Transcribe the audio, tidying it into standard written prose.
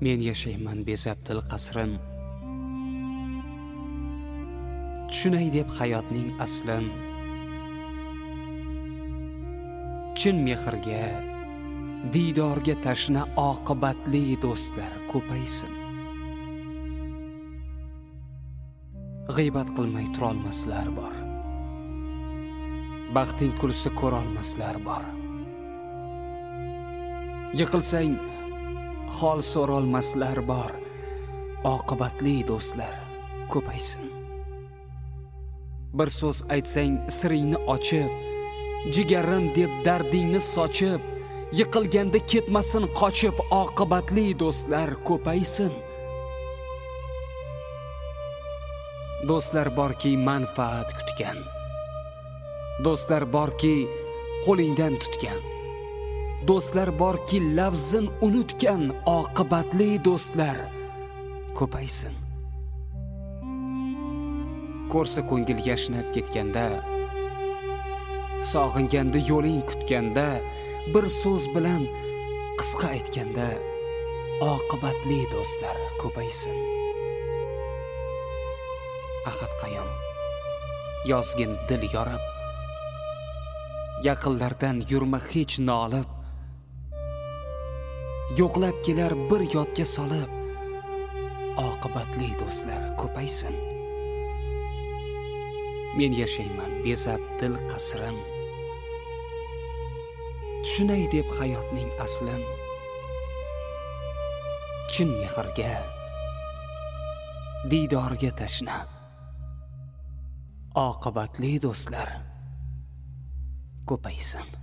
Men yashayman bezab dil qasrin, tushunay deb hayotning aslin. Chin mehrga, diydorga tashna oqibatli do'stlar ko'paysin. G'iybat qilmay turolmaslar bor, baxting kulsa ko'rolmaslar bor. Yiqilsang hol so'rolmaslar bor, oqibatli do'stlar ko'paysin. Bir so'z aytsang siringni ochib, jigarim deb dardingni sochib, yiqilganda ketmasin qochib, oqibatli do'stlar ko'paysin. Do'stlar borki manfaat kutgan, do'stlar borki qo'lingdan tutgan, do'stlar borki lafzin unutgan, oqibatli do'stlar ko'paysin. Ko'rsa ko'ngil yashnab ketganda, sog'inganda yo'ling kutganda, bir so'z bilan qisqa aytganda, oqibatli do'stlar ko'paysin. Ahad Qayum. Yozgin dil yorib, yaqinlardan yurma hech nolib, yo'qlab kelar bir yodga solib, oqibatli do'stlar ko'paysin. Men yashayman bezab dil qasrin, tushunay deb hayotning aslin. Chin mehrga, diydorga tashna oqibatli do'stlar ko'paysin.